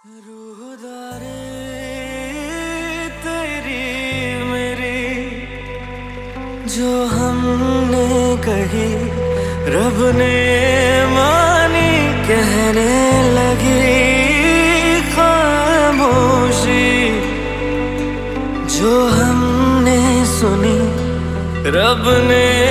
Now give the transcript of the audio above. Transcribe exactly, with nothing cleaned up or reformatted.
रूहदारे तेरी मेरी जो हमने कही रब ने मानी, कहने लगी खामोशी जो हमने सुनी रब ने